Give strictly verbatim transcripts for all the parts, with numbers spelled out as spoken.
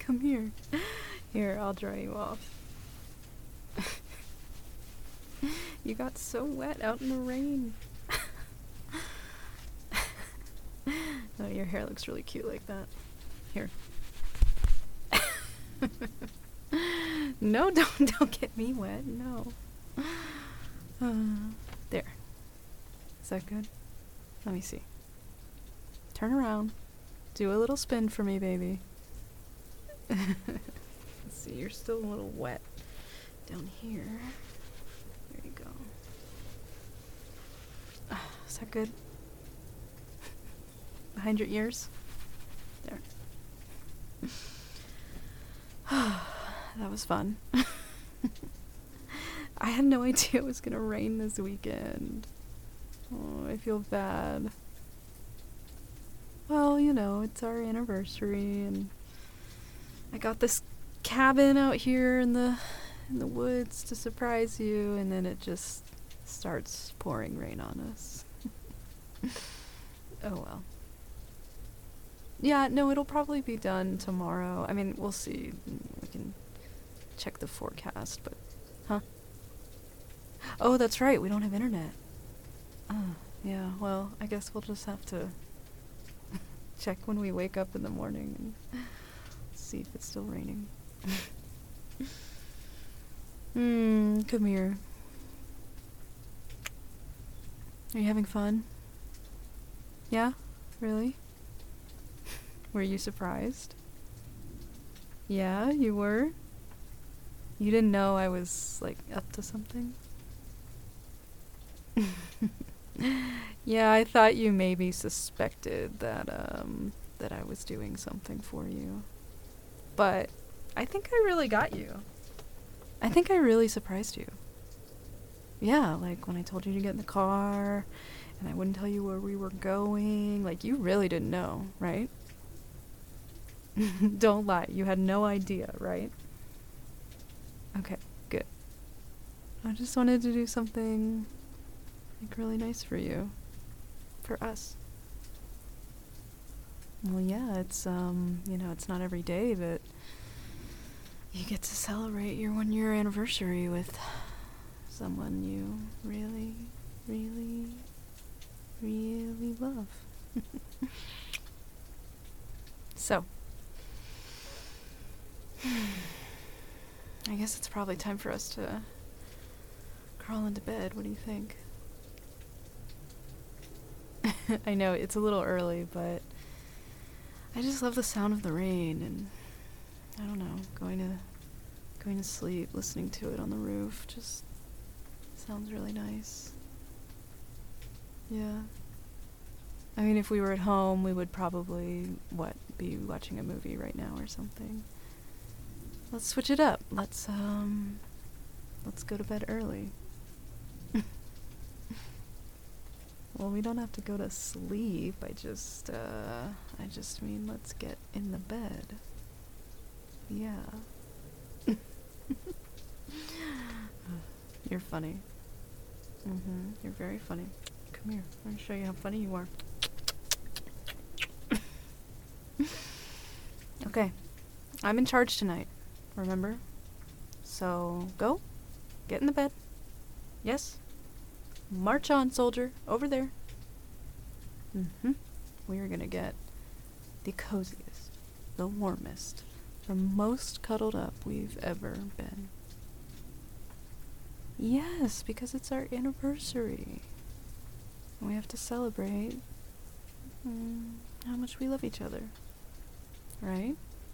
Come here. Here, I'll dry you off. You got so wet out in the rain. Oh, your hair looks really cute like that. Here. No, don't don't get me wet. No. Uh, there. Is that good? Let me see. Turn around. Do a little spin for me, baby. Let's see, you're still a little wet down here. There you go. Uh, is that good? Behind your ears? There. That was fun. I had no idea it was gonna rain this weekend. Oh, I feel bad. Well, you know, it's our anniversary, and I got this cabin out here in the in the woods to surprise you, and then it just starts pouring rain on us. Oh well. Yeah, no, it'll probably be done tomorrow. I mean, we'll see. We can check the forecast, but... Huh? Oh, that's right, we don't have internet. Oh, yeah, well, I guess we'll just have to check when we wake up in the morning and see if it's still raining. Hmm, come here. Are you having fun? Yeah? Really? Were you surprised? Yeah, you were? You didn't know I was, like, up to something? Yeah, I thought you maybe suspected that, um, that I was doing something for you. But I think I really got you. I think I really surprised you. Yeah, like when I told you to get in the car, and I wouldn't tell you where we were going. Like, you really didn't know, right? Don't lie, you had no idea, right? Okay, good. I just wanted to do something, like, really nice for you. For us. Well, yeah, it's, um, you know, it's not every day that you get to celebrate your one-year anniversary with someone you really, really, really love. So, I guess it's probably time for us to crawl into bed. What do you think? I know, it's a little early, but I just love the sound of the rain, and I don't know, going to going to sleep, listening to it on the roof, just sounds really nice. Yeah. I mean, if we were at home, we would probably, what, be watching a movie right now or something. Let's switch it up. Let's, um, let's go to bed early. Well, we don't have to go to sleep. I just, uh, I just mean let's get in the bed. Yeah. You're funny. Mm-hmm. You're very funny. Come here. I'm gonna show you how funny you are. Okay. I'm in charge tonight, remember? So, go. Get in the bed. Yes? March on, soldier. Over there. Mm-hmm. We are gonna get the coziest, the warmest, the most cuddled up we've ever been. Yes, because it's our anniversary. We have to celebrate mm, how much we love each other. Right?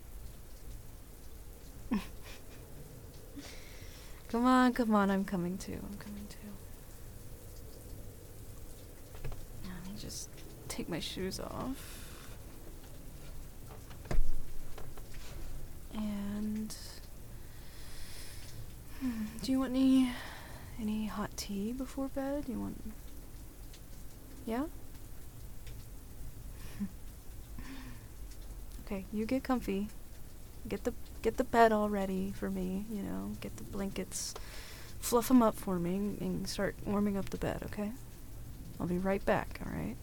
Come on, come on, I'm coming too. I'm coming too. Let me just take my shoes off. And hmm, do you want any any hot tea before bed? You want Yeah? Okay, you get comfy. Get the get the bed all ready for me, you know, get the blankets, fluff them up for me, and start warming up the bed, okay? I'll be right back, alright?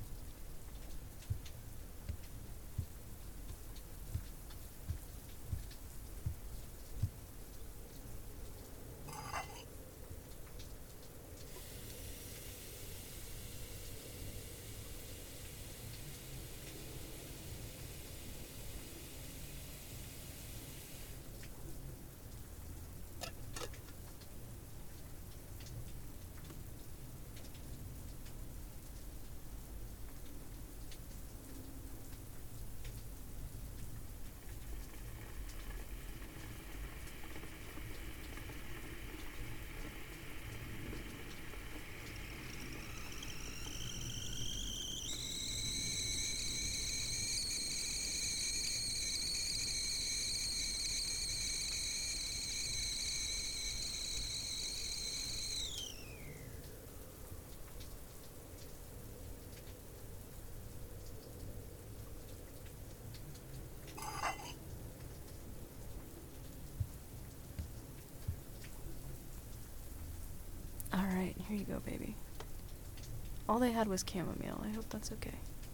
Here you go, baby. All they had was chamomile. I hope that's okay.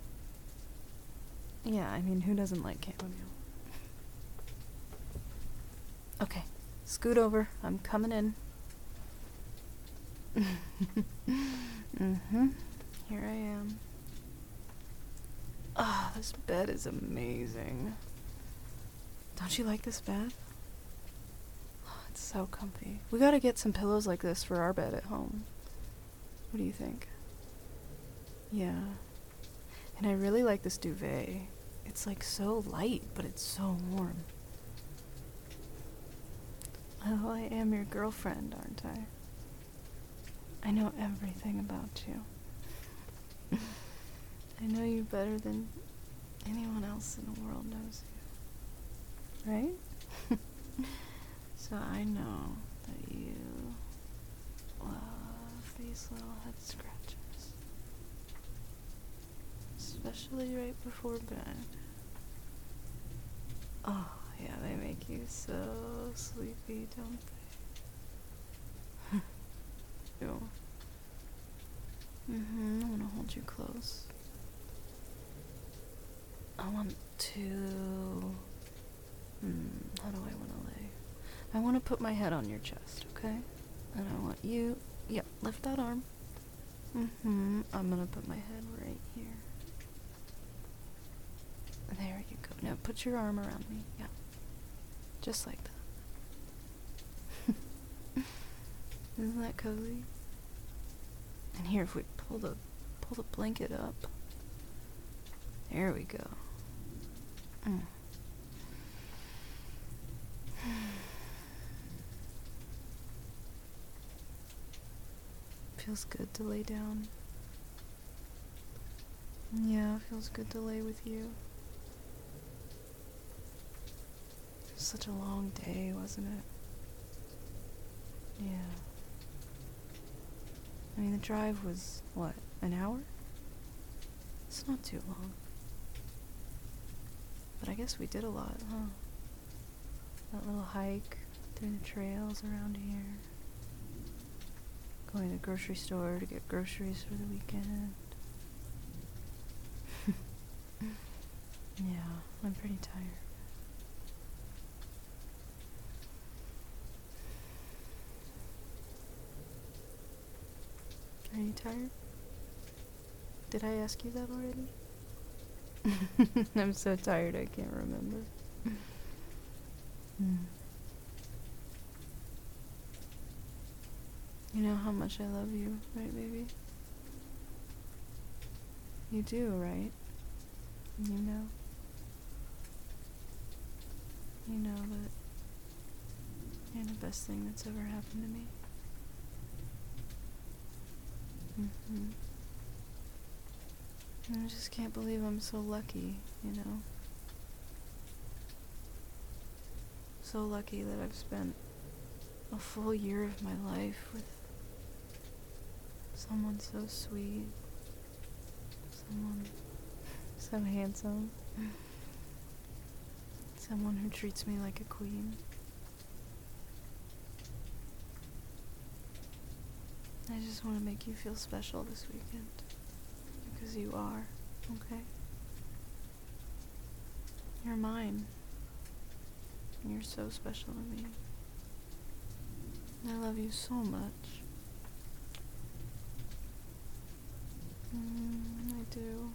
Yeah, I mean, who doesn't like chamomile? Okay, scoot over. I'm coming in. Mm-hmm. Here I am. Ah, oh, this bed is amazing. Don't you like this bed? Oh, it's so comfy. We gotta get some pillows like this for our bed at home. What do you think? Yeah. And I really like this duvet. It's like so light, but it's so warm. Oh, I am your girlfriend, aren't I? I know everything about you. I know you better than anyone else in the world knows you. Right? So I know that you love these little head scratches. Especially right before bed. Oh, yeah, they make you so sleepy, don't they? Ew. Mm-hmm, I want to hold you close. I want to... Hmm, how do I want to lay? I want to put my head on your chest, okay? And I want you... Yep, yeah, lift that arm. Mm-hmm, I'm going to put my head right here. There you go. Now put your arm around me. Yeah. Just like that. Isn't that cozy? And here, if we pull the pull the blanket up. There we go. Mm. Feels good to lay down. Yeah, feels good to lay with you. Such a long day, wasn't it? Yeah. I mean, the drive was, what, an hour? It's not too long. But I guess we did a lot, huh? That little hike through the trails around here. Going to the grocery store to get groceries for the weekend. Yeah, I'm pretty tired. Are you tired? Did I ask you that already? I'm so tired I can't remember. Mm. You know how much I love you, right, baby? You do, right? You know? You know that you're the best thing that's ever happened to me. Mm-hmm. I just can't believe I'm so lucky, you know? So lucky that I've spent a full year of my life with someone so sweet, someone so handsome, someone who treats me like a queen. I just want to make you feel special this weekend. Because you are, okay? You're mine. You're so special to me. I love you so much. Mm, I do.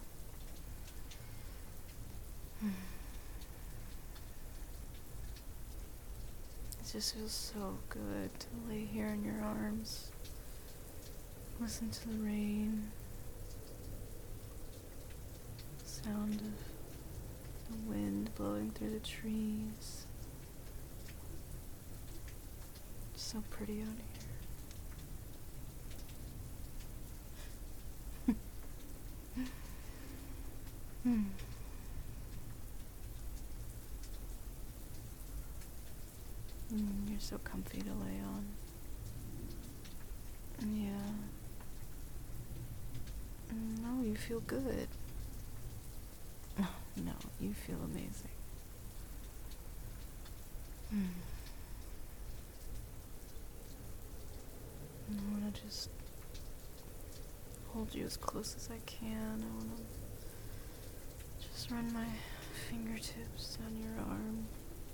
It just feels so good to lay here in your arms. Listen to the rain. Sound of the wind blowing through the trees. It's so pretty out here. Hmm. Mm, you're so comfy to lay on. Yeah. No, you feel good. No, you feel amazing. Hmm. I want to just hold you as close as I can. I want to just run my fingertips down your arm.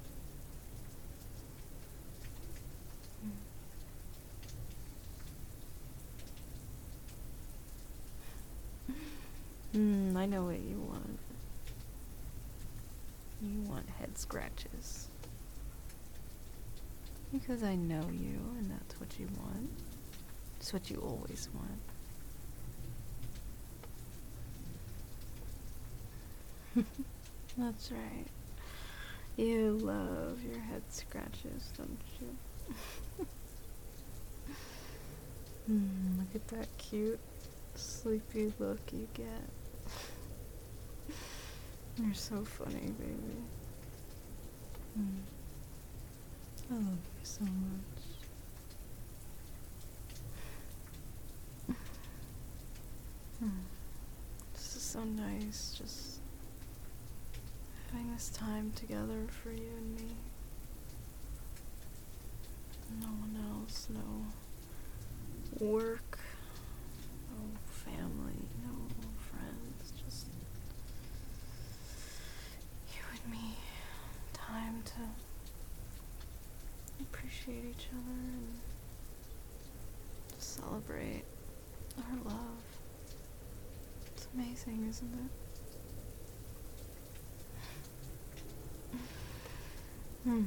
Hmm, I know what you want. You want head scratches. Because I know you, and that's what you want. It's what you always want. That's right. You love your head scratches, don't you? Hmm, look at that cute, sleepy look you get. You're so funny, baby. Mm. I love you so much. Mm. This is so nice, just having this time together for you and me. No one else, no work, no family, no friends, just you and me. Time to appreciate each other and celebrate our love. It's amazing, isn't it? Hmm.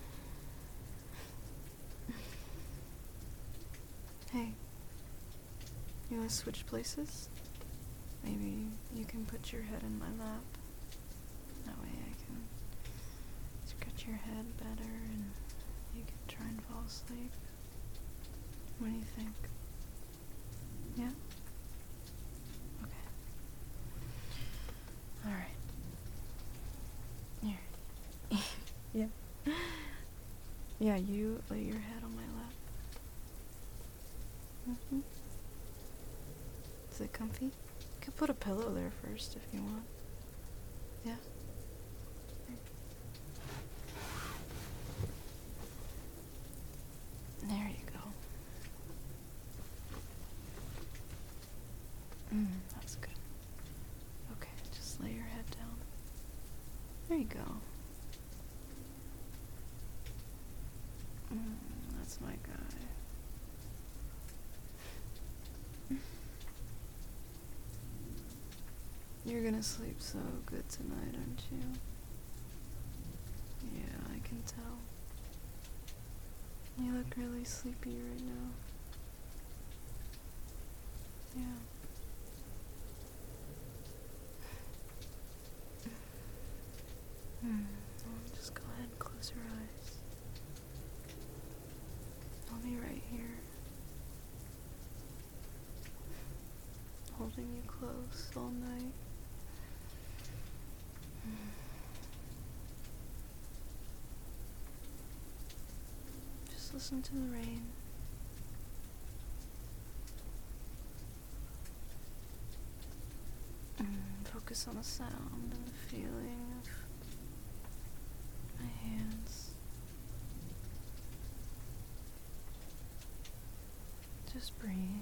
Hey, you want to switch places? Maybe you can put your head in my lap. That way I can scratch your head better and you can try and fall asleep. What do you think? Yeah? Okay. Alright. Here. Yeah. Yeah, you lay your head on my lap. Mm-hmm. Is it comfy? You could put a pillow there first if you want. Yeah? There you go. Mm, that's good. Okay, just lay your head down. There you go. Mm, that's my guy. You're gonna sleep so good tonight, aren't you? Yeah, I can tell. You look really sleepy right now. Yeah. Hmm. Well, just go ahead and close your eyes. I'll be right here. Holding you close all night. Just listen to the rain. And focus on the sound and the feeling of my hands. Just breathe.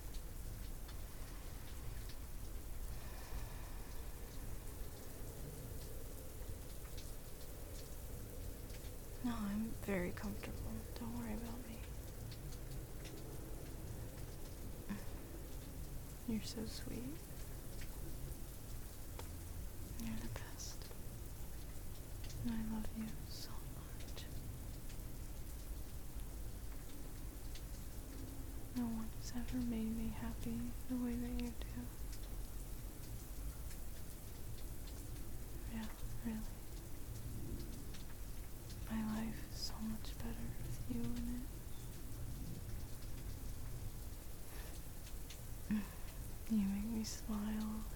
No, I'm very comfortable. Don't worry about me. You're so sweet. You're the best. And I love you so much. No one has ever made me happy the way that you do. Yeah, really. My life is so much better with you in it. You make me smile